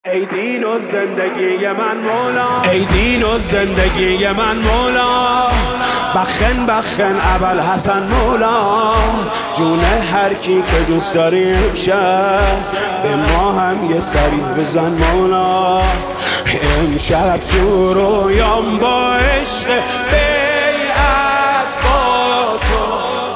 ای دین و زندگی من مولا، ای دین و زندگی من مولا، بخن بخن ابوالحسن مولا، جون هر کی که دوست داری امشب به ما هم یه سری بزن مولا. امشب تو رویام با عشق بیعت با تو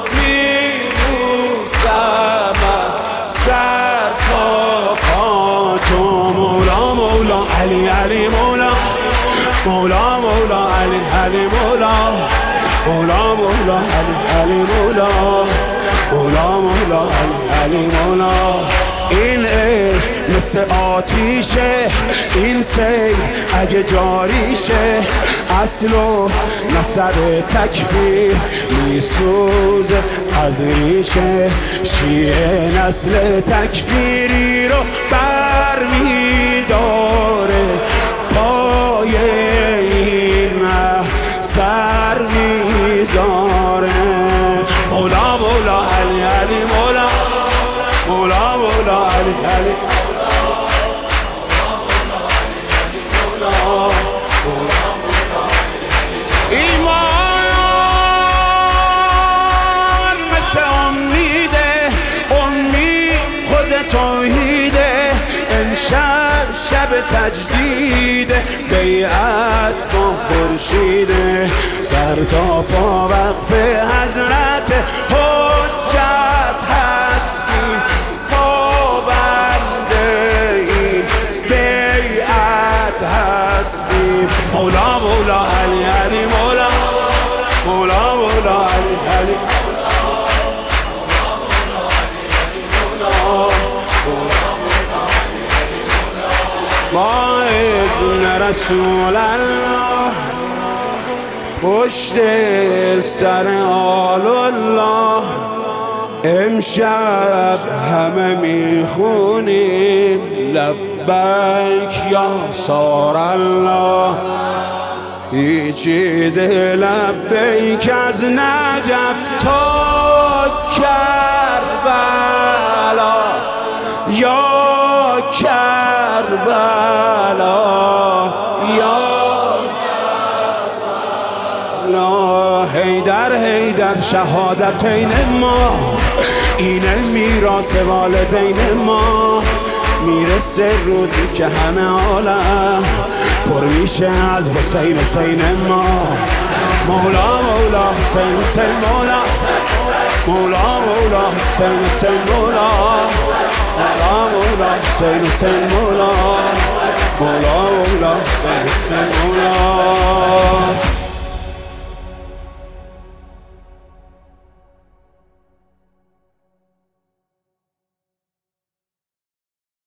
میبوسم از سر تا پا تو. مولا مولا علی علی مولا، مولا مولا علی علی مولا، مولا مولا علی علی مولا، مولا مولا علی علی مولا. این عشق مثل آتیشه، این سیل اگه جاریشه، اصل و نسب تکفیر میسوزه از ریشه. شیعه نسل تکفیری رو بر میداره، پای این سر میذاره. مولا مولا علی علی مولا، مولا مولا علی علی ایمان مثل امیده، امید خود توحیده. امشب شب تجدیده، بیعت با خورشیده. سر تا پا وقف حضرت حجت هستی، پابنده این بیعت هستی. مولا مولا علی علی مولا، مولا مولا علی علی با اذن رسول الله پشت سر آل الله. امشب همه میخونیم لبیک یا سار الله. پیچیده لبیک از نجف تا کربلا، یا کربلا یا کربلا. حیدر حیدر شهادتین ما، اینه میراث والدین ما. میرسه روزی که همه عالم پر میشه از حسین حسین ما. مولا مولا حسین حسین مولا، مولا مولا حسین حسین مولا، مولا مولا حسین حسین مولا، مولا مولا حسین حسین مولا.